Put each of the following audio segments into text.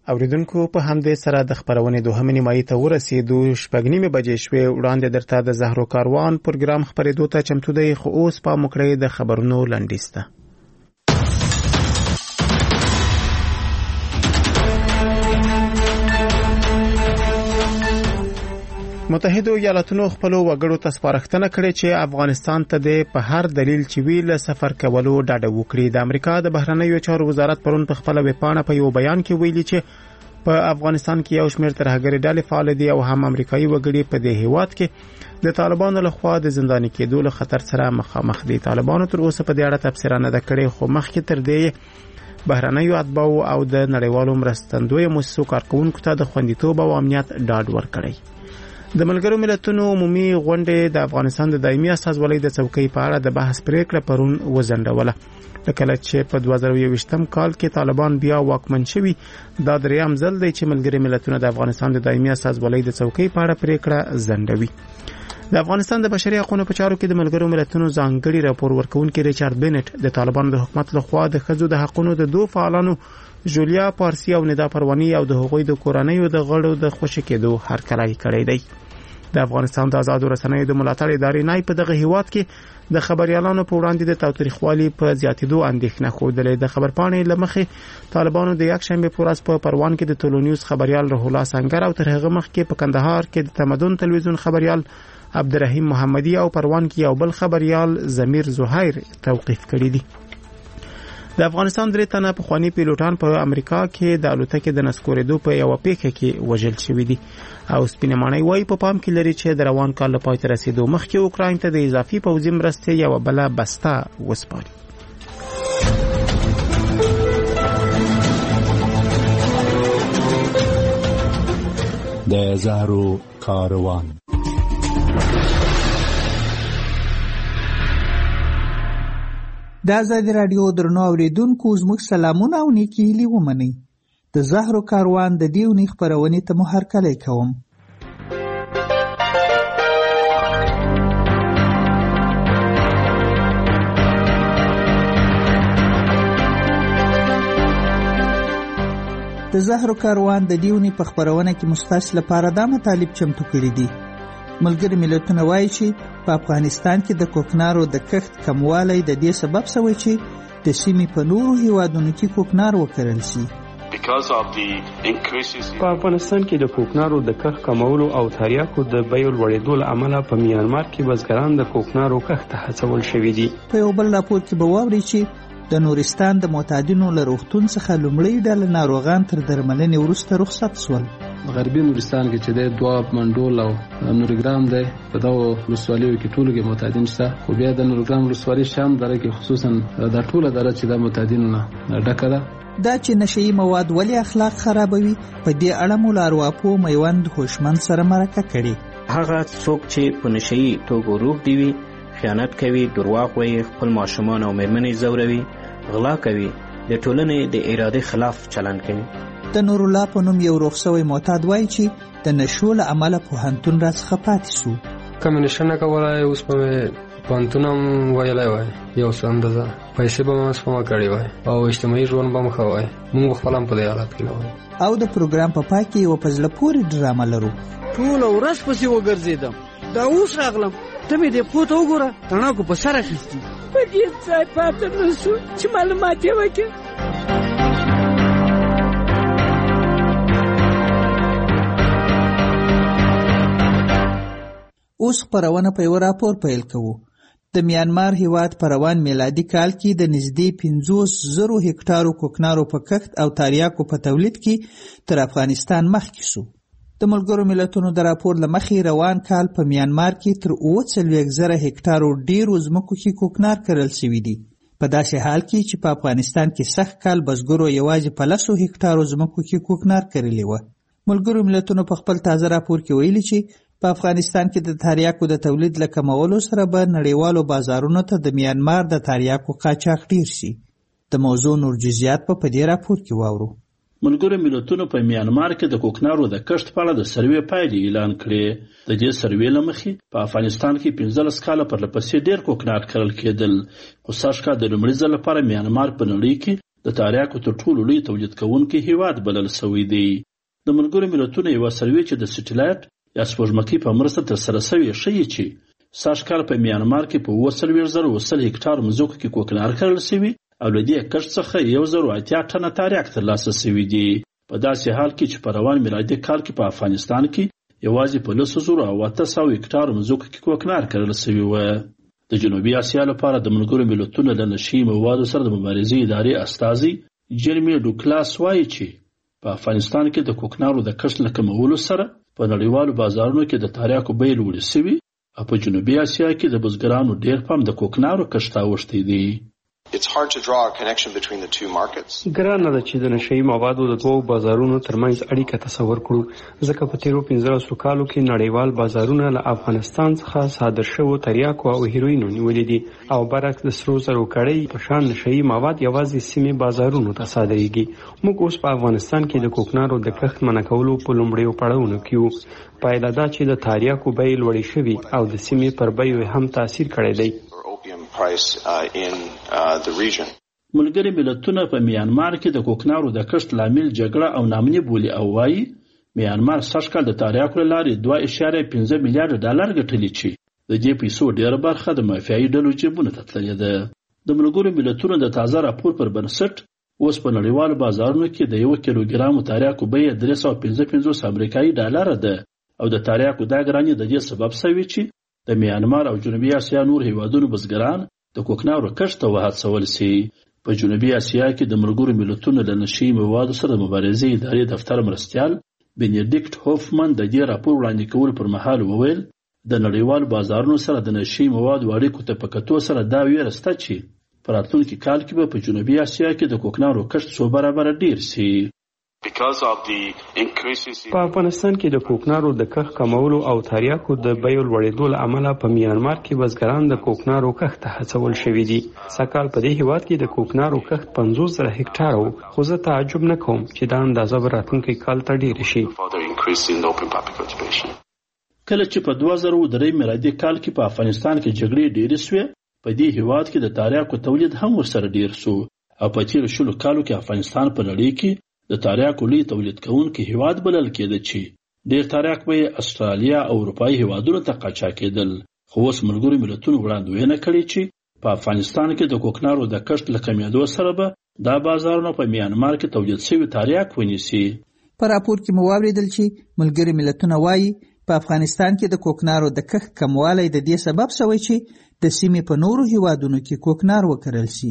اوریدونکو په همدې سره د خبرونې دوهمې نیمایي ته ورسېدو. 6:30 بجې شوې. وړاندې درته د زهرو کاروان پروګرام خبرېدو ته چمتو دی، خو اوس پام وکړئ د خبرونو لنډیز ته. متحده ایالاتونو خپلو وګړو ته سپارښتنه کړې چې افغانستان ته په هر دلیل چې وی له سفر کولو ډاډه وکړي. د امریکا د بهرنیو چارو وزارت پرون په خپل ویبپاڼه په یو بیان کې ویلي چې په افغانستان کې یو شمېر ترهګري ډلې فعال دي او هم امریکایي وګړي په دې هیواد کې د طالبانو لخوا د زنداني کېدو له خطر سره مخامخ دي. طالبانو تر اوسه په دې اړه تفسیر نه کړی، خو مخکې تر دې بهرنیو اتباعو او د نړیوالو مرستندویو مؤسسو کارکونکو ته د خوندیتوب او امنیت ډاډ ورکړی. د ملګرو ملتونو عمومي غونډه د افغانستان د دایمي استازولۍ د څوکۍ په اړه د بحث پریکړه پرون وزنډوله. لکه چې په 2021م کال کې طالبان بیا واکمن شوي، دا دریم ځل دی چې ملګري ملتونه د افغانستان د دایمي استازولۍ د څوکۍ په اړه پریکړه زندوي. د افغانستان د بشري حقوقو په چارو کې د ملګرو ملتونو ځانګړي راپور ورکونکي ریچارډ بینټ د طالبانو د حکومت لخوا د ښځو د حقوقو د دوه فعالانو جولیا پارسی او ندا پروانی او د هغوی د کورنیو د غړو د خوشی کېدو هرکلی کړی دی. د افغانستان د آزادو رسنیو د ملاتړ ادارې نای په دغه هیواد کې د خبريالانو په وړاندې د تاوتریخوالي په زیاتېدو اندېښنه خوده. د خبرپاڼې لمخې طالبانو د یک شنبه په ورځ په پروان کې د ټولنیوز خبريال روح الله سنگر او تر هغه مخکې په کندهار کې د تمدن تلویزیون خبريال عبدالرحیم محمدی او پروان کې یو بل خبريال زمیر زهیر توقیف کړی دي. د افغانستان درې تنه پخوانی پیلوټان په امریکا کې د الوتکې د نسکورېدو په یو پیښه کې وژل شوي دي او سپینمانای وایي په پام کې لري چې د روان کال لپاره تر رسیدو مخکې اوکراین ته د اضافي پوځي مرستې یو بل بسته وسپاري. د زهرو کاروان. د آزادي رادیو درنو اوریدونکو زموږ سلامونه او نیکی هیلې ومنئ. د زهرو کاروان د دې اونۍ خپرونې ته مو هرکلی کوم. د زهرو کاروان د دې اونۍ په خپرونه کې مستاسو لپاره دا مطالب چمتو کړي دي. ملګري ملتونه وایي چې په افغانستان کې د کوکنارو د کښت کموالی د دې سبب شوی چې د سیمې په نورو هیوادونو کې کوکنار وکرل شي. په افغانستان کې د کوکنارو د کښت کمولو او تریاکو د بیو لوړېدو له امله په میانمار کې بزګران د کوکنارو کښت ته هڅول شوي دي. په یو بل راپور کې به واورئ چې د نورستان د معتادینو له روغتون څخه لومړی ډله ناروغان تر درملنې وروسته رخصت شول. غربي نورستان کې چې د دواب منډول او نورګرام دی په دغو ولسوالیو کې ټولو کې معتادین شته، خو بیا د نورګرام ولسوالۍ شام دره کې خصوصا دا ټوله دره چې د معتادینو نه ډکه ده. دا چې نشئی مواد ولې اخلاق خرابوي، په دې اړه مو له ارواپوه میوند هوشمند سره مرکه کړې. هغه څوک چې په نشئی توګه روغ دی وي، خیانت کوي، درواغ وایي، خپل ماشومان او میرمنې ځوروي، غلا کوي، د ټولنې د ارادې خلاف چلند کوي. د نور الله په نوم یو روغ شوی معتاد وایي چې د نشو له امله پوهنتون راڅخه پاتې شو. کوم نشه نه کولای، اوس په پوهنتون هم ویلی وای، یو څه اندازه پیسې به مې سپما کړې وای او اجتماعي ژوند به مو ښه وای. موږ خپل هم په دې حالت کې نه وای. او د پروګرام په پای کې یوه په زړه پورې ډرامه لرو. ټوله ورځ پسې وګرځېدم، دا اوس راغلم، ته مې دې پښو ته وګوره، تڼاکو په سر اخیستي. په دې ځای پاته نه شو چې معلومات یې وکړي. اوس خپرونه په یو راپور پیل کوو. د میانمار هیواد په روان میلادي کال کې د نږدې 50,000 هکټارو کوکنارو په کښت او تریاکو په تولید کې تر افغانستان مخکې شو. د ملګرو ملتونو د راپور له مخې روان کال په میانمار کې تر 40,000 هکټارو ډیرو ځمکو کې کوکنار کرل شوي دي. په داسې حال کې چې په افغانستان کې سږ کال بزګرو یوازې په 100 هکټارو ځمکو کې کوکنار کرلی و. ملګرو ملتونو په خپل تازه راپور کې ویلي چې په افغانستان کې د تریاکو د تولید له کمولو سره به نړیوالو بازارونو ته د میانمار د تریاکو قاچاق ډیر شي. د موضوع نور جزئیات په دې راپور کې واورو. ملګرو ملتونو په میانمار کې د کوکنارو د کښت په اړه د سروې پایلې اعلان کړې. د دې سروې له مخې په افغانستان کې 15 کاله پرله پسې ډیر کوکنار کرل کېدل، خو سږ کال د لومړي ځل لپاره میانمار په نړۍ کې د تریاکو تر ټولو لوی تولید کوونکی هیواد بلل شوی دی. د ملګرو ملتونو یوه سروې چې د سټیلایټ یا سپوږمکۍ په مرسته ترسره شوې ښیي چې سږ کال په میانمار کې په 40,100 هکټار مځکو کې کوکنار کرل شوي او له دې کښت څخه 1,080 ټنه تریاک ترلاسه شوي دي. په داسې حال کې چې په روان میلادي کال کې په افغانستان کې یوازې په 10,800 هکټار مځکو کې کوکنار کرل شوي وه. د جنوبي اسیا لپاره د ملګرو ملتونو د نشي موادو سره د مبارزې ادارې استازي جرمی ډوکلاس وایي چې په افغانستان کې د کوکنارو د کښت له کمولو سره په نړیوالو بازارونو کې د تریاکو بیې لوړې شوي او په جنوبي اسیا کې د بزګرانو ډېر پام د کوکنارو کښت ته اوښتی دی. ګرانه ده چې د نشهیي موادو د دوو بازارونو ترمنځ اړیکه تصور کړو، ځکه په تیرو 15 کالو کې نړیوال بازارونه له افغانستان څخه صادر شوو تریاکو او هیروینو نیولې دي او برعکس د سرو زرو کړۍ په شان نشهیي مواد یوازې سیمې بازارونو ته صادریږي. موږ اوس په افغانستان کې د کوکنارو د کښت منع کولو په لومړیو پړاوونو کې یو. پایله دا چې د تریاکو بیې لوړې شوي او د سیمې پر بیو هم تاثیر کړی دی. ملګري ملتونه په میانمار کې د کوکنارو د کښت لامل جګړه او ناامني بولي او وایي میانمار سږ کال د تریاکو له لارې 2.5 میلیارډ ډالر ګټلي چې د دې پیسو ډېره برخه د مافیایي ډلو جیبونو ته تللې ده. د ملګرو ملتونو د تازه راپور پر بنسټ اوس په نړیوالو بازارونو کې د 1 کیلوګرام تریاکو بیه 355 امریکایي ډالر ده او د تریاکو دا ګراني د دې سبب شوی چې د میانمار او جنوبي اسیا نور هیوادونو بزګران د کوکنارو کښت ته وهڅول شي. په جنوبي اسیا کې د ملګرو ملتونو د نشي موادو سره د مبارزې ادارې دفتر مرستیال بینیډیکټ هوفمن د دې راپور وړاندې کولو پر مهال وویل د نړیوالو بازارونو سره د نشي موادو اړیکو ته په کتو سره دا ویره شته چې په راتلونکي کال کې به په جنوبي اسیا کې د کوکنارو کښت څو برابره ډیر شي. په افغانستان کې د کوکنارو د کښت کمولو او تریاکو د بیو لوړېدو له امله په میانمار کې بزګران د کوکنارو کښت ته هڅول شوي دي. سږکال په دې هیواد کې د کوکنارو کښت 50,000 هکټار و، خو زه تعجب نه کوم چې دا اندازه به راتلونکي کال ته ډېره شي. کله چې په 2003 میلادي کال کې په افغانستان کې جګړې ډېرې شوې، په دې هیواد کې د تریاکو تولید هم ورسره ډېر شو او په تیرو 20 کالو کې افغانستان په نړۍ کې د تریاکو لوی تولید کوونکی هیواد بلل کېده چې ډېر تریاک به استرالیا او اروپایي هیوادونو ته قاچاقېدل. خو اوس ملګرو ملتونو وړاندوینه کړې چې په افغانستان کې د کوکنارو د کښت له کمېدو سره به دا بازارونه په میانمار کې تولید شوي تریاک ونیسي. په راپور کې مو واورېدل چې ملګري ملتونه وایي په افغانستان کې د کوکنارو د کښت کموالی د دې سبب شوی چې د سیمې په نورو هیوادونو کې کوکنار وکرل شي.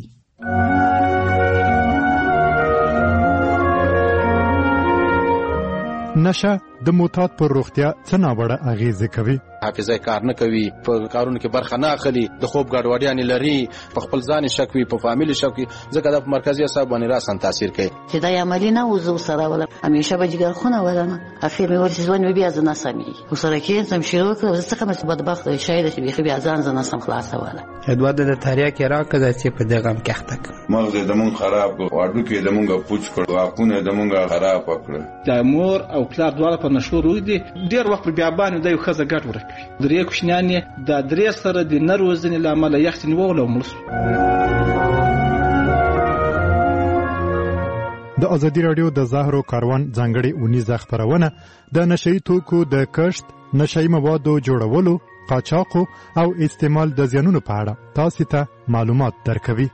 نشه د معتاد پر روغتیا څه ناوړه اغیزه کوي؟ حافظه کار نه کوي، په کارونو کې برخه نه اخلي، د خوب ګډوډیانې لري، په خپل ځان شک وي، په فامیل شک وي، ځکه د مرکزي اعصاب باندې راسن تاثیر کوي. چې دا عملی نه وزو سره ولا همیشه به جګر خونه ولنه اخر مې ورته ځوان بیا ځنه سمي وسره کې سم شروع کړ زه څنګه مې بدبخت شاید چې بیا ځان ځنه سم خلاص ولا ادوار د تریاک راکړه چې په دغه هم کېخته مغز د مون خراب واډو کې د مونږه پوچ کړ واکونه د مونږه خراب کړ. د مور او پلار دواړه په نشو روي دي ډیر وخت بیا باندې د یو خزه ګټ ورکوي. درې کوشنیانې د درې سره د نروزنې لامل یخت نیول او مړ. د ازادي رادیو د زهرو کاروان ځانګړي اونیزه خبرونه د نشئی توکو د کښت، نشئی موادو جوړولو، قاچاقو او استعمال د زیانونو په اړه تاسو ته معلومات درکوي.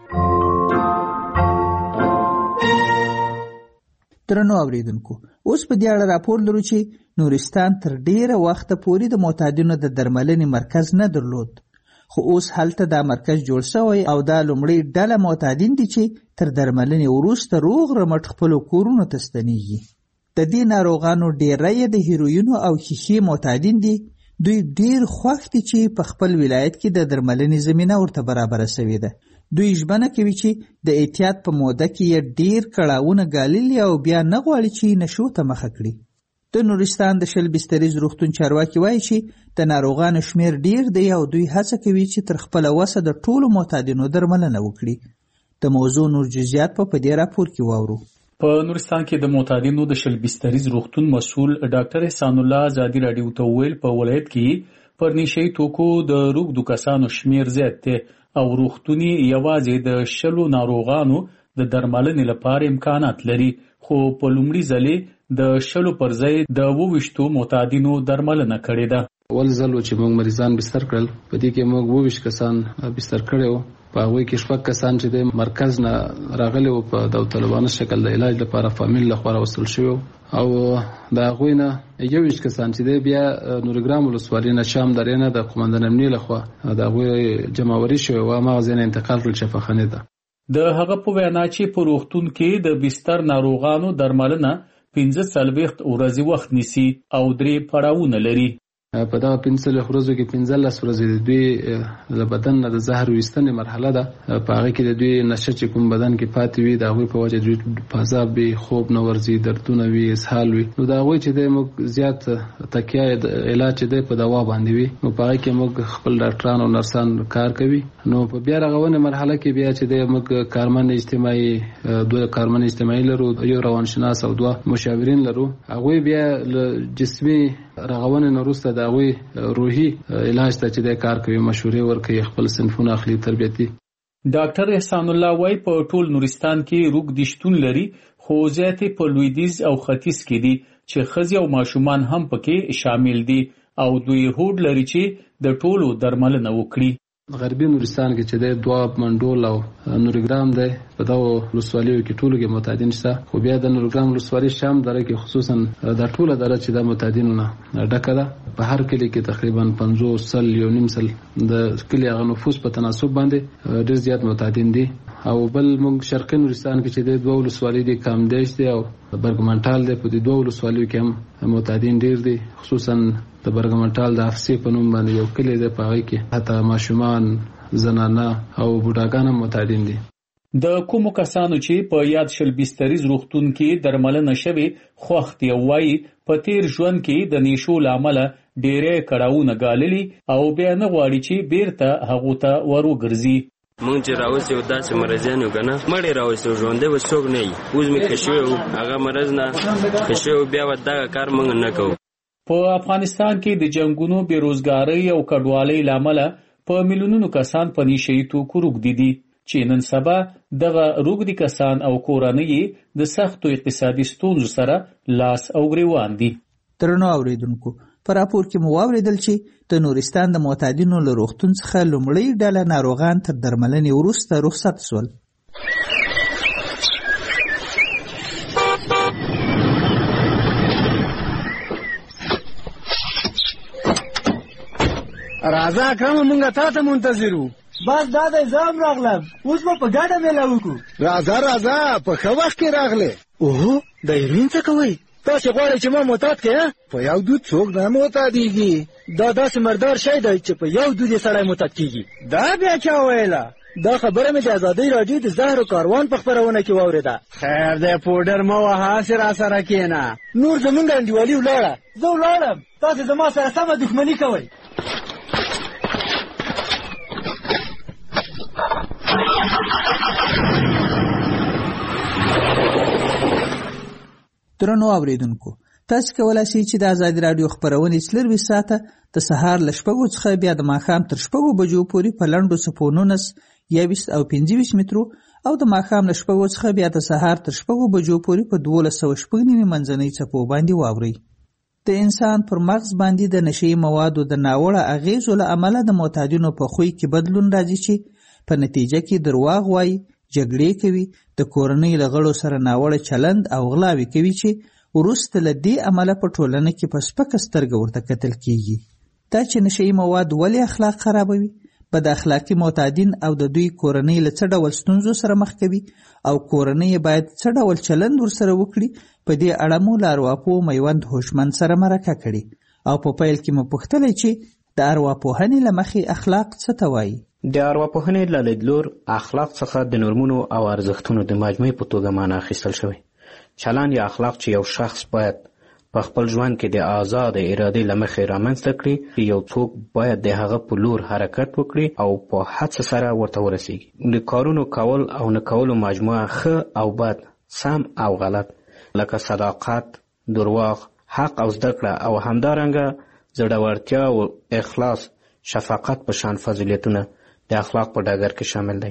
درنو اوریدونکو، اوس په دې اړه راپور لرو چې نورستان تر ډیره وخته پورې د معتادینو د درملنې مرکز نه درلود، خو اوس هلته دا مرکز جوړ شوی او دا لومړی ډله معتادین دي چې تر درملنې وروسته روغ رمټ خپلو کورونو ته ستنېږي. د دې ناروغانو ډیری یې د هیروینو او شیشې معتادین دي. دوی ډیر خوښ دي چې په خپل ولایت کې د درملنې زمینه ورته برابره شوې ده. دوی ژمنه کوي چې د احتیاط په موده کې یې ډیر کړاوونه ګاللي او بیا نه غواړي چې نشو ته مخه کړي. د نورستان د شل بستریز روغتون چارواکي وایي چې د ناروغانو شمیر ډیر دی او دوی هڅه کوي چې تر خپله وسه د ټولو معتادینو درملنه وکړي. د موضوع نور جزئیات په دې راپور کې واورو. په نورستان کې د معتادینو د شل بستریز روغتون مسؤل ډاکټر احسان الله ازادي رادیو ته ویل په ولایت کې پر نشئی توکو د روغدو کسانو شمیر زیات دی او روغتوني یوازې د 100 ناروغانو د درملنې لپاره امکانات لري، خو په لومړي ځلې د 100 پر ځای د 22 معتادینو درملنه کړې ده. ول ځل چې موږ مریضان بستر کړل، په دې کې موږ 22 کسان بستر کړو. په هغوی کې 6 کسان چې د مرکز نه راغلي وو په داوطلبانه شکل د علاج لپاره فامیل لخوا راوستل شوي، او د هغوی نه 21 کسان چې د بیا نورګرام ولسوالۍ نه شام درې نه د قومندان امنیه لخوا د هغوی جمعوري شوي او مغزه نه انتقال کړل شفاخانه ته. د هغه په وینا چې په روغتون کې د بستر ناروغانو درملنه 45 ورځې وخت نیسي او 3 پړاوونه لري. په دا 15 ورځو کې 15 ورځې د دوی د بدن نه د زهر ویستنې مرحله ده. په هغه کې د دوی نشه چې کوم بدن کې پاتې وي د هغوی په وجه دوی پازاب وي، خوب نه ورځي، دردونه وي، اسهال وي. نو د هغوی چې د موږ زیات تکیه د علاج چې دی په دوا باندې وي، نو په هغه کې موږ خپل ډاکټران او نرسان کار کوي. نو په بیا رغونې مرحله کې بیا چې د موږ کارمن اجتماعي 2 کارمن اجتماعي لرو، 1 روانشناس او 2 مشاورین لرو. هغوی بیا جسمي رغونې نه وروسته د هغوی روحي علاج ته چې د کار کوي، مشورې ورکوي، خپل صنفونه اخلي، تربیتي. ډاکټر احسان الله وای په ټول نورستان کې روغ شتون لري، خو زیاتې په لویدیځ او ختیځ کې دي چې ښځې او ماشومان هم پکې شامل دي او دوی هوډ لري چې د ټولو درملنه وکړي. غربي نورستان کې چې د دواب، منډول او نورګرام دی، په دغو ولسوالیو کې ټولو کې معتادین شته، خو بیا د نورګرام ولسوالۍ شام دره کې خصوصا دا ټوله دره چې د معتادینو نه ډکه ده. په هر کلي کې تقریبا 50 سل یو نیم سل د کلي هغه نفوس په تناسب باندې ډېر زیات معتادین دي. او بل موږ شرقي نورستان کې چې د 2 ولسوالۍ دي، کامدیش دی او برګمنټال دی، په دې 2 ولسوالیو کې هم معتادین ډېر دي. خصوصا د برګمنټال د افسي په نوم باندې یو کلی دی، په هغې کې حتی ماشومان، زنانه او بوډاګان هم معتادین دي. د کومو کسانو چې په یاد شل بستریز روغتون کې درملنه شوي خوښ دي او وایي په تیر ژوند کې د نیشو له امله ډېری کړاوونه ګاللي او بیا نه غواړي چې بیرته هغو ته وروګرځي. مونږ چې راوستي وو داسې مرضیان یو که نه مړې راوستي وو، ژوندی به څوک نه وي. اوس مې ښه شوی وو، هغه مرض نه ښه شوی وو، بیا به دغه کار مونږ نه کوو. په افغانستان کې د جنګونو، بېروزګارۍ او کډوالۍ له امله په میلیونونو کسان په نشهیي توکو روږدي دي چې نن سبا دغه روږدي کسان او کورنۍ د سختو اقتصادي ستونزو سره لاس او ګریوان دي. درنو اوریدونکو، په راپور کې مو واورېدل چې د نورستان د معتادینو له روغتون څخه لومړۍ ډله ناروغان تر درملنې وروسته رخصت شول. راځه اکرم، مونږ تا ته منتظر وو. بس دا د ځام راغلم، اوس به په ګډه میله وکړو. راځه په ښه وخت کې راغلې. اوهو، د هیروین څه کوئ؟ تاسې غواړئ چې ما معتاد کړې؟ په یو دود څوک نه معتادېږي. دا داسې مردار شی دی چې په یو دود یې سړی معتاد کېږي. دا بیا چا ویله؟ دا خبره مې د ازادۍ راډیو د زهرو کاروان په خپرونه کې واورېده. خیر دی، پوډر مه وهه، هسې راسره کښېنه. نور زمونږ انډیوالي ولاړه. زه ولاړم، تاسې زما سره سمه دښمني کوئ. درنو اوریدونکو، تاسو کولای شئ چې د ازادي راډیو خبرونه 24 ساعته د سهار له 6 څخه بیا د ماښام تر 6 بجو پورې په لنډو څپو 19 21 او 25 مترو او د ماښام له 6 څخه بیا د سهار تر 6 بجو پورې په 1290 منځنۍ څپو باندې واورئ. د انسان پر مغز باندې د نشي موادو د ناوړه اغیزو له امله د معتادینو په خوی کې بدلون راځي چې په نتیجه کې درواغ وایي، جګړې کوي، د کورنۍ له غړو سره ناوړه چلند او غلاوې کوي چې وروسته له دې امله په ټولنه کې په سپکه سترګه ورته کتل کیږي. دا چې نشهیي مواد ولې اخلاق خرابوي، بد اخلاقي معتادین او د دوی کورنۍ له څه ډول ستونزو سره مخ کوي او کورنۍ باید څه ډول چلند ورسره وکړي، په دې اړه مو له ارواپوه میوند هوشمند سره مرکه کړې او په پیل کې مو پوښتلی چې د ارواپوهنې له مخې اخلاق څه ته وایي. د ارواپوهنې له لیدلور اخلاق څخه د نورمونو او ارزښتونو د مجموعې په توګه معنا اخیستل شوی. چلند یا اخلاق چې یو شخص باید په خپل ژوند کې د آزاد ارادې له مخې رامنځته کړي، یو څوک باید د هغه په لور حرکت وکړي او په هڅه سره ورته ورسیږي. د کارونو کول او نه کولو مجموعه ښه او بد، سم او غلط، لکه صداقت، درواغ، حق او زده کړه او همدارنګه زړورتیا او اخلاص، شفقت په شان فضیلتونه د اخلاق په ډګر کې شامل دی.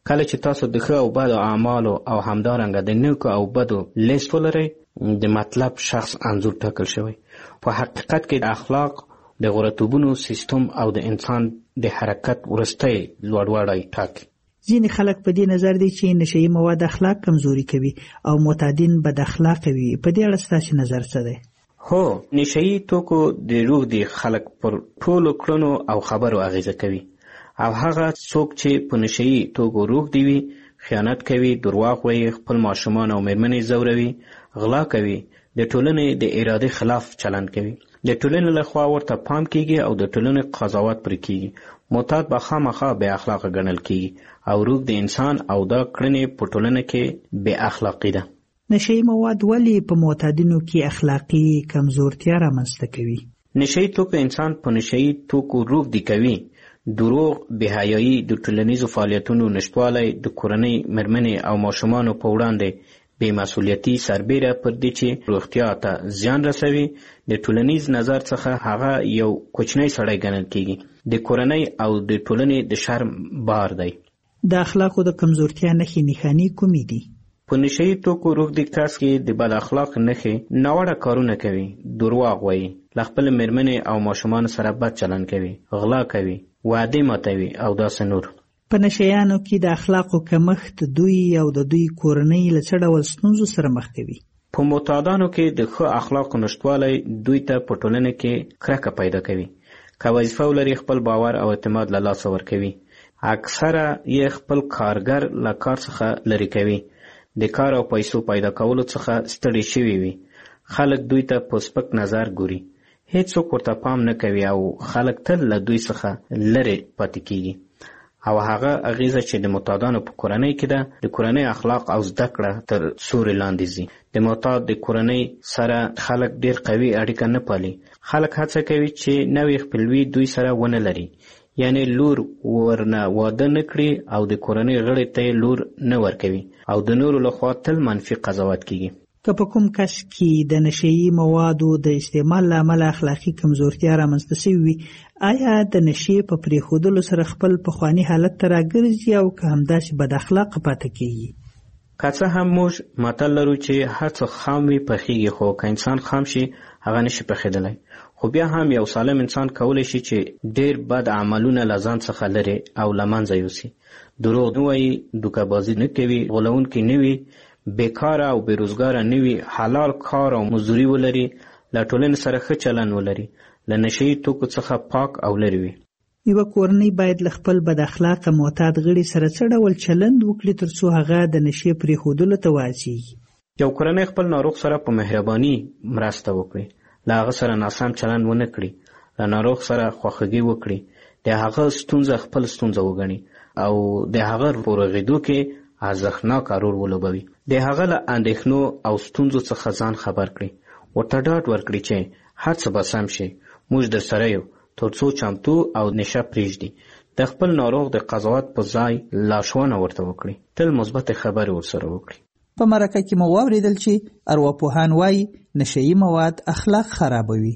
کله چې تاسو د ښه او بدو اعمالو او همدارنګه د نیکو او بدو لیست ولرئ، د مطلب شخص انځور ټاکل شوی. په حقیقت کې د اخلاق د غوړتوبونو سیستم او د انسان د حرکت وروستی لوړوالی ټاکي. ځینې خلک په دې نظر دي چې نشهیي مواد اخلاق کمزوري کوي او معتادین بد اخلاقه وي. په دې اړه ستاسو نظر څه دی؟ هو، نشهیي توکو د روح د خلک پر ټولو کړنو او خبرو اغیزه کوي، او هغه څوک چې په نشهیي توکو روح دی وي خیانت کوي، درواغ وایي، خپل ماشومان او مېرمنې ځوروي، غلا کوي، د ټولنې د ارادې خلاف چلند کوي، د ټولنې لخوا ورته پام کیږي او د ټولنې قضاوت پرې کیږي. معتاد به خامخا بې اخلاقه ګڼل کیږي او روح د انسان او دا کړنې په ټولنه کې بې اخلاقي ده. نشهیي مواد ولې په معتادینو کې اخلاقي کمزورتیا رامنځته کوي؟ نشهیي توکو انسان په نشهیي توکو روح دی کوي. دروغ، بېحیایي، د ټولنیزو فعالیتونو نشتوالی، د کورنۍ، مېرمنې او ماشومانو په وړاندې بې مسؤلیتي سربیره پر دې چې روغتیا ته زیان رسوي. د ټولنیز نظر څخه هغه یو کوچنی سړی ګڼل کیږي. د کورنۍ او د ټولنې د شرم بار دی. د اخلاقو د کمزورتیا نښې نښانې کومې دي؟ په نشهیي توکو روح د کس کې د بد اخلاق نښې ناوړه کارونه کوي، درواغ وایي، له خپلې مېرمنې او ماشومانو سره بد چلند کوي، غلا کوي، وعدې ماتوي او داسې نور. په نشهیانو کې د اخلاقو کمښت دوی او د دوی کورنۍ له څه ډول ستونزو سره مخ کوي؟ په معتادانو کې د ښه اخلاقو نشتوالی دوی ته په ټولنه کې کرکه پیدا کوي. که وظیفه ولري خپل باور او اعتماد له لاسه ورکوي. اکثره یې خپل کارګر له کار څخه لرې کوي. د کار او پیسو پیدا کولو څخه ستړي شوي وي. خلک دوی ته په سپک نظر ګوري. هیڅوک ورته پام نه کوي او خلک تل له دوی څخه لرې پاتې کیږي. او هغه اغیزه چې د معتادانو په کورنۍ کې ده، د کورنۍ اخلاق او زده کړه تر سوري لاندې ځي. د معتاد د کورنۍ سره خلک ډیر قوي اړیکه نه پالي. خلک هڅه کوي چې نوې خپلوي دوی سره ونه لري، یعنی لور ورنه واده نه کړي او د کورنۍ غړي ته لور نه ورکوي او د نورو لخوا تل منفي قضاوت کیږي. که په کوم کس کې د نشهیي موادو د استعمال له امله اخلاقي کمزورتیا رامنځته شوې وي، آیا د نشې په پرېښودلو سره خپل پخواني حالت ته راګرځي او که همداسې بد اخلاقه پاتې کیږي؟ که څه هم موږ متل لرو چې هر څه خام وي پخیږي، خو که انسان خام شي هغه نشي پخېدلی. خو بیا هم یو سالم انسان کولی شي چې ډیر بد عملونه له ځان څخه لري او له منځه یوسي. دروغ نه وایي، دوکهبازي نه کوي، غولونکی نه وي، بیکاره او بیروزګاره نه وي، حلال کار او مزدوري ولري، له ټولنې سره ښه چلند ولري، له نشهیي توکو څخه پاک او لرې وي. یوه کورنۍ باید له خپل بد اخلاقه معتاد غړي سره څه ډول چلند وکړي تر څو هغه د نشې پرېښودلو ته وهڅېږي؟ یو کورنۍ خپل ناروغ سره په مهرباني مرسته وکړي، له هغه سره ناسم چلند ونه کړي، له ناروغ سره خواخوږي وکړي، د هغه ستونزه خپل ستونزه وګڼي او د هغه په رغېدو کې ارزښتناک رول ولوبوي. د هغه له اندېښنو او ستونزو څخه ځان خبر کړي، ورته ډاډ ورکړي چې هر څه به سم شي، موږ در سره یو، تر څو چمتو او نشه پرېږدي. د خپل ناروغ د قضاوت په ځای لارښوونه ورته وکړي، تل مثبت خبرې ورسره وکړي. په مرکه کې مو واورېدل چې ارواپوهان وایي نشهیي مواد اخلاق خرابوي.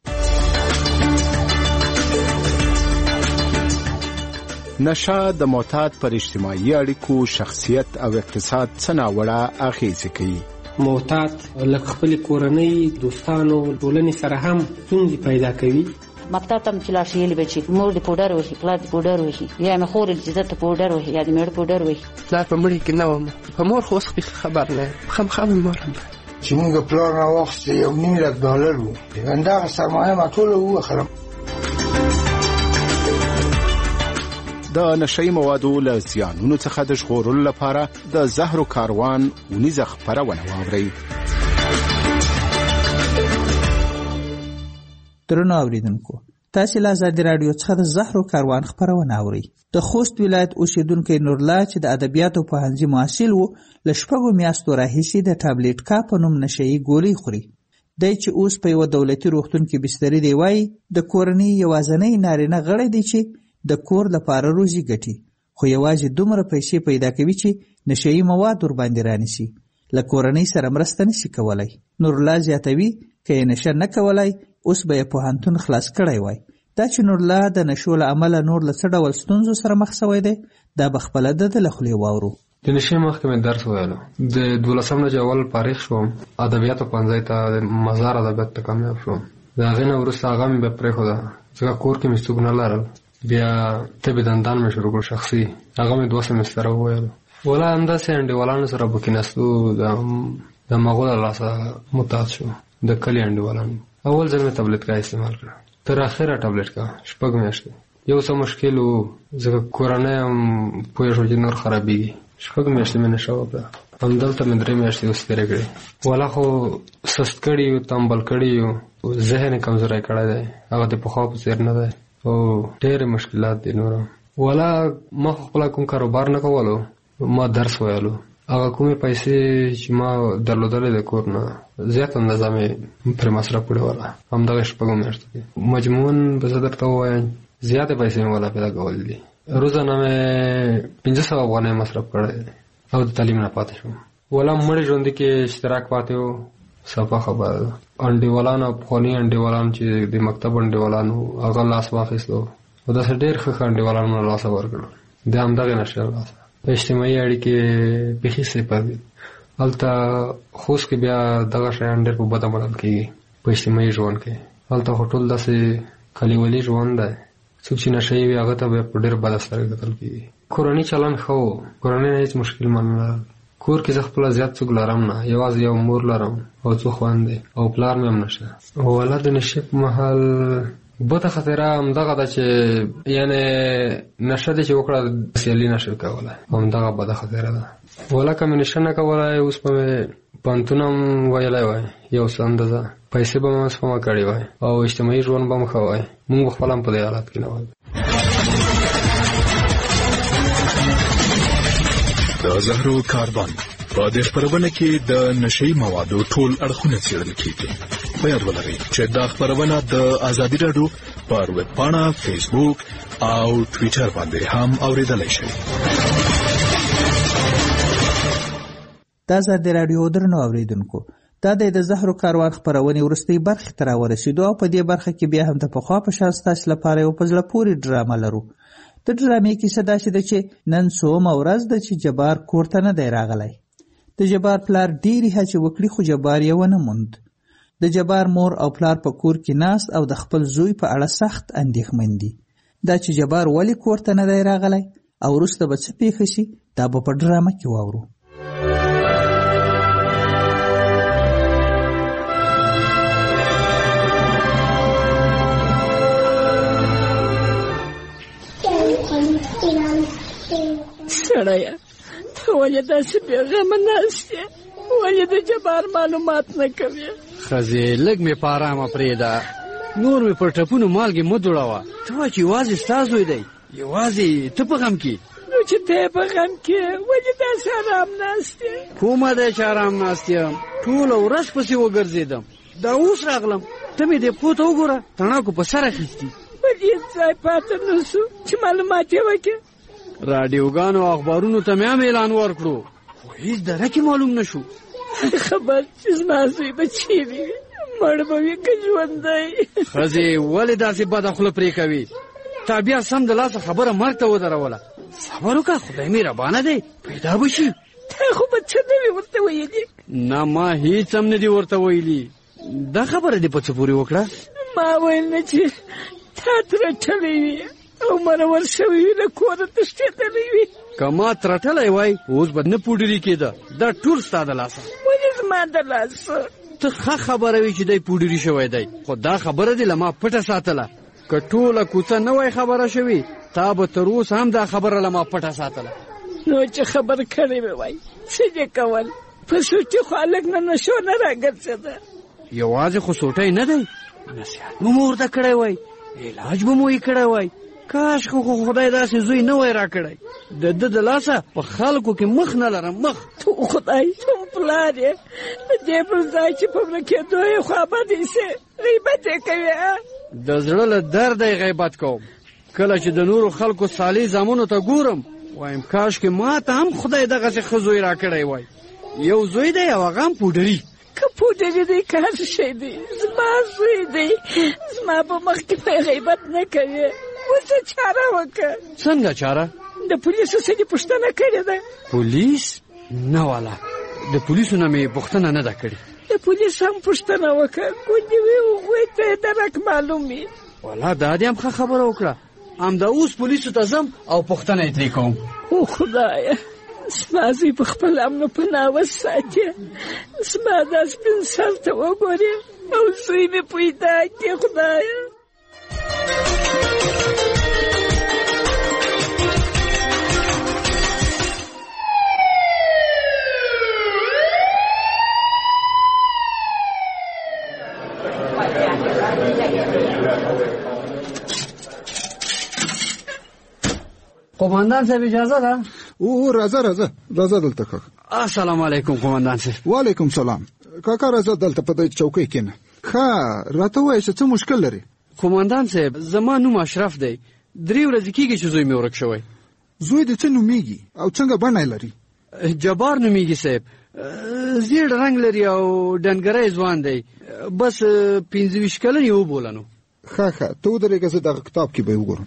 نشه د معتاد پر اجتماعي اړیکو، شخصیت او اقتصاد څه ناوړه اغېزې کوي. معتاد لکه خپل کورنۍ، دوستانو، ټولنې سره هم ستونزې پیدا کوي. مکتب ته چې لاړ شي یې به چې مور دې پوډر وهي، پلار دې پوډر وهي، یا مې خور چې زه ته پوډر وهي یا دې مېړه پوډر وهي. پلار په مړي کې نه وم، په مور خو اوس خبر نه یم، خامخا مې مور هم چې موږ پلار راواخیستې $1,000,000 وو، همدغه سرمایه ما ټوله ووخرم. د نشهیي موادو له زیانونو څخه د ژغورلو لپاره د زهرو کاروان اونیزه خپرونه واورئ. درنو اوریدونکو، تاسې له ازادي راډیو څخه د زهرو کاروان خپرونه اورئ. د خوست ولایت اوسیدونکی نورالله چې د ادبیاتو پوهنځي محصل و، له 6 میاشتو راهیسې د ټابلیټ کا په نوم نشهیي ګولۍ خوري. دی چې اوس په یوه دولتي روغتون کې بستري دی، وایي د کورنۍ یوازینی نارینه غړی دی چې د کور لپاره روزي ګټي، خو یوازې دومره پیسې پیدا کوي چې نشهیي مواد ورباندې رانیسي. له کورنۍ سره مرسته نشي کولی. نورالله زیاتوي که یې نشه نه کولی اوس به یې پوهنتون خلاص کړی وای. دا چې نورالله د نشو له امله نور له څه ډول ستونزو سره مخ شوی دی، دا به خپله د له خولې واورو. د نشې مخکې مې درس ویلو. د 12 نه چې اول فارغ شوم ادبیاتو پوهنځي ته مزار ادبیات ته کامیاب شوم. د هغې نه وروسته هغه مې بیا پرېښوده ځکه کور کې مې څوک نه لرل. بیا طب دندان مې شروع کړ شخصي. هغه مې 2 سمستره وویلو. ولا همداسې انډیوالانو سره به کېناستو د مغول له لاسه متحد شو. د کلي انډیوالانو اول ځل مې تبلیغ استعمال کړه. تر اخره تبلیغ 6 میاشتې. یو څه مشکل و ځکه کورنۍ هم پوه شو چې نور خرابېږي. 6 میاشتې مې نشه وکړه. همدلته مې 3 میاشتې اوس تېرې کړې. ولا خو سست کړي یو تنبل کړي یو ذهن یې کمزوری کړی دی. هغه د پخوا په څېر نه دی او ډېرې مشکلات دي نور. ولا ما خو خپله کوم کاروبار نه کولو. ما درس ویلو. هغه کومې پیسې چې ما درلودلې د کور نه زیات اندازه مې پرې مصرف کړې وله. همدغه 6 میاشتو کې مجموعاً به زه درته ووایم زیاتې پیسې مې ولا پیدا کولې دي. روزانه مې 500 افغانۍ مصرف کړی او د تعلیم نه پاتې شوم. ولا مړې ژوندي کې اشتراک پاتې و. صفا خبره ده. انډیوالانو پخواني انډیوالان چې د مکتب انډیوالانو هغه لاس واخیستو او داسې ډېر ښه انډیوالان مې لاسه ورکړل. د همدغې نشې لاسه اجتماعي اړیکې بیخي صفر دي. هلته خوست کې بیا دغه شیان ډېر په بده بدل کېږي په اجتماعي ژوند کې. هلته خو ټول داسې کلیوالي ژوند دی. څوک چې نشه وي هغه ته بیا په ډېر بده سترګې کتل کېږي. کورني چلند ښه و. کورنۍ نه هېڅ مشکل من نه لرل. کور کې زه خپله زیات څوک لرم نه. یوازې یو مور لرم او 2 خویندې او پلار مې هم نشه. ولا د نشې په مهال بده خطره همدغه ده چې یعنې نشه دې چې وکړه سیالي نشو کولی. همدغه بده خطره ده. ولا که مې نشه نه کولی اوس به مې پوهنتون هم ویلی وای یو څه اندازه. پیسې به مې سپما کړې وای او اجتماعي ژوند به م ښه وای. مونږ به خپله هم په دې حالت کې نه وای. د زهرو کاروان په دې خپرونه کې د نشهیي موادو ټول اړخونه څېړل کېږي. په یاد ولرئ چې دا خپرونه د ازادي راډیو پر ویبپاڼه، فیسبوک او ټویټر باندې هم اورېدلی شئ. دا ازادي راډیو درنو اوریدونکو، دا د زهرو کاروان خپرونې وروستۍ برخې ته راورسېدو او په دې برخه کې بیا هم د پخوا په شان ستاسو لپاره یو په زړه پورې ډرامه لرو. د ډرامې کیسه داسې ده چې نن څومه ورځ ده چې جبار کور ته نه دی راغلی. د جبار پلار ډېرې هڅې وکړي خو جبار یې ونه موند. د جبار مور او پلار په کور کې ناست او د خپل زوی په اړه سخت اندېښمن دي. دا چې جبار ولې کور ته نه دی راغلی او وروسته به څه پیښه شي دا به په ډرامه کې واورو. سړیه ته ولې داسې بېغمه ناست یې؟ ولې د جبار معلومات نه کوې؟ ښځې لږ مې په ارامه پرېږده. نور مې پر ټپونو مالګې مه دوړوه. ته وایه چې یوازې ستا زوی دی، یوازې ته په غم کې. نو چې ته یې په غم کې ولې داسې ارام ناست یې؟ کومه دی چې ارام ناست یم؟ ټوله ورځ پسې وګرځېدم. دا اوس راغلم. ته مې دې پښو ته وګوره، تڼاکو په سر اخیستي. په دې ځای پاته نه شو چې معلومات یې وکړې. راډیوګانو او اخبارونو ته مې هم اعلان ورکړو خو هېڅ دره کې معلوم نه شو. خبر چې زما زوی به چیرې وي، مړ به وي که ژوندی؟ ښځې ولې داسې بده خوله پرې کوي؟ تا بیا سم د لاسه خبره مرګ ته ودروله. صبر وکړه، خدای مهربانه دی، پیدا به شي. تا خو به څه نه وي ورته ویلي؟ نه ما هېڅ هم نه دي ورته ویلي. دا خبره دې په څه پورې وکړه؟ ما ویل نه چې تا ترټلی وي او مرور شوی وي، له کوره تښتېدلی وي. که ما ترټلی وای اوس به نه پوډري کېده. دا ټول ستا د لاسه. ولې زما د لاسه؟ ته ښه خبره وي چې دی پوډري شوی دی، خو دا خبره دې له ما پټه ساتله. که ټوله کوڅه نه وای خبره شوې تا به تر اوسه هم دا خبره له ما پټه ساتله. نو چې خبر کړی مې وای څه دې کول؟ په سوټي خو هلک نه نشو نه راګرځېده. یوازې خو سوټی نه دی، نصیحت به مو ورته کړی وای، علاج به مو یې کړی وای. کاش خو خدای داسې زوی نه وای راکړی. د ده د لاسه په خلکو کې مخ نه لرم، مخ. تو خدای ته پلار یې د دې پر ځای چې په مړه کېدو یې خوابدی سې غیبت یې کوې. د زړه له درده یې غیبت کوم. کله چې د نورو خلکو صالح زامنو ته ګورم وایم کاش کې ما ته هم خدای دغسې ښه زوی راکړی وای. یو زوی دی او هغه هم پوډري. که پوډري دی که هر شی دی زما زوی دی. زما په مخ کې پرې غیبت نه کوې. اوس څه چاره وکړه؟ څنګه چاره؟ د د پولیسو څه دې پوښتنه کړې ده؟ پولیس؟ نه والا، د پولیسو نه مې پوښتنه نه ده کړې. د پولیس هم پوښتنه وکړه، ګوندې وي هغوی ته یې درک معلوم وي. والا دا دې هم ښه خبره وکړه. همدا اوس پولیسو ته ځم او پوښتنه یې ترې کوم. او خدایه، زما زوی په خپل امن و پناه وساتې، زما دا سپین سر ته وګورې او زوی مې پیدا کړې خدایه. قومندان صاحب اجازه ده؟ او راځه دلته کاکا. السلام علیکم قومندان صاحب. وعلیکم سلام. کاکا راځه دلته په دې چوکۍ کېنه. ښه راته وایه چې څه مشکل لري؟ قومندان صاحب زما نوم اشرف دی. 3 ورځې کېږي چې زوی مې ورک شوی. زوی دې څه نومیږي او څنګه بڼه لري؟ جبار نومیږي صاحب. زیړ رنګ لري او ډنګری ځوان دی. بس 25 کلن یې وبولنو. ښه ته ودرېږه، زه دغه کتاب کې به یې وګورم.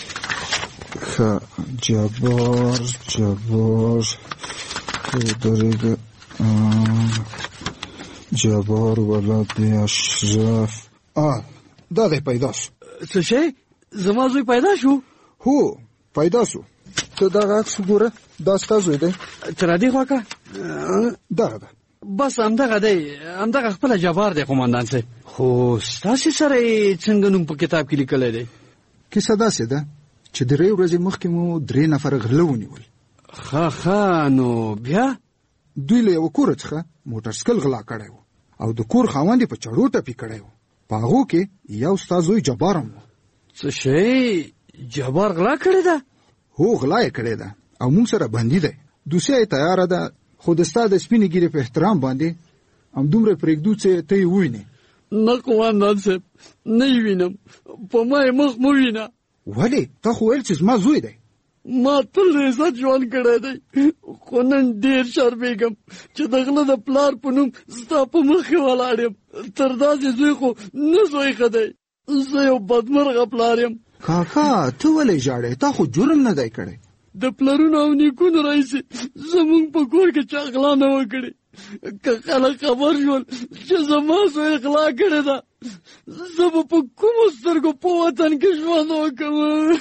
جبار ولد اشرف. دا دی پیدا شو. څه شی؟ زما زوی پیدا شو؟ هو پیدا شو. ته دغه عکس وګوره، دا ستا زوی دی. تر دې خواکه دغه ده. بس همدغه دی، همدغه خپله جبار دی قومندان صاحب. خو ستاسې سره یې څنګه نوم په کتاب کې لیکلی دی؟ کیسه داسې ده چې 3 ورځې مخکې مو 3 نفره غله ونیول. ښه نو بیا؟ دوی له یوه کوره څخه موټرسکل غلا کړی و او د کور خاوند یې په چړو ټپي کړی و. په هغو کې یو ستا زوی جبار هم و. څه شی؟ جبار غلا کړې ده؟ هو غلا یې کړې ده او موږ سره بندي دی. دوسیه یې تیاره ده، خو د ستا د سپینې ګیرې په احترام باندې همدومره پرېږدو چې ته یې ووینې. نه قومندان صاحب، نه یې وینم، په ما یې مخ مه وینه. ولې؟ تا خو ویل چې زما زوی دی. ما تل د عزت ژوند کړی دی، خو نن ډېر شرمېږم چې د غله د پلار په نوم ستا په مخې ولاړ یم. تر داسې زوی خو نه زوی ښه دی. زه یو بدمرغه پلار یم. کاکا ته ولې ژاړې؟ تا خو جرم نه دی کړی. د پلرونو او نیکونو راهیسې زموږ په کور کې چا غلا نه وکړې. که خلک خبر شول چې زما زوی غلا کړې ده، زه به په کومو سترګو په وطن کې ژوند وکړم.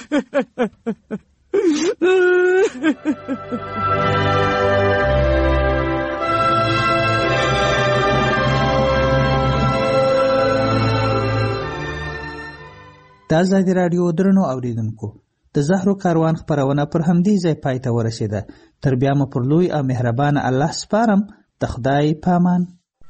د ازادي راډیو درنو اوریدونکو، د زهرو کاروان خپرونه پر همدې ځای پای ته ورسېده. تر بیا مو پر لوی او مهربانه الله سپارم. د خدای پامان.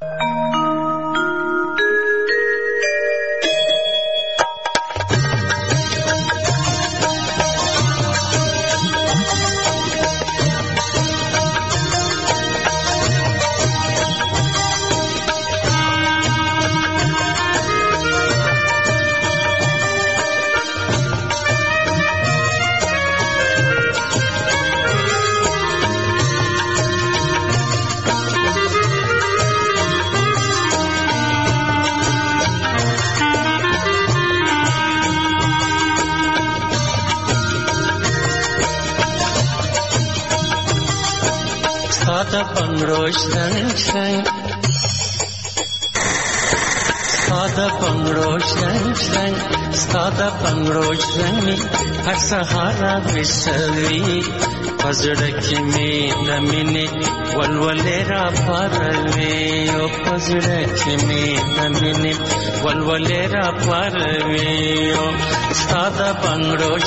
ساده پنګړوش رنګ هر سهارا وسوي پزړه کې مې د مینې ولولې را پروي او پزړه کې مې د مینې ولولې را پروي او ساده پنګړوش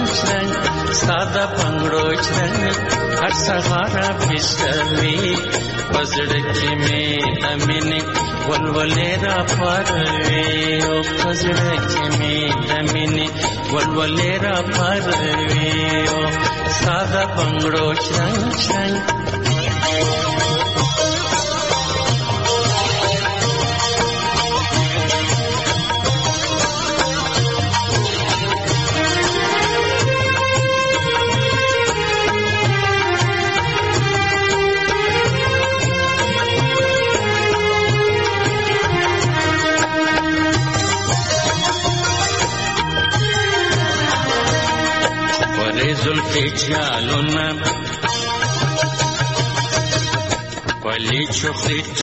رنګ هر سهارا وسوي پزړه کې مې د مینې ولولې را پروي او پزړه کې مې د مینې ولولې را پروي او ساده پنګړوش رنګ خجالنا ولی چخری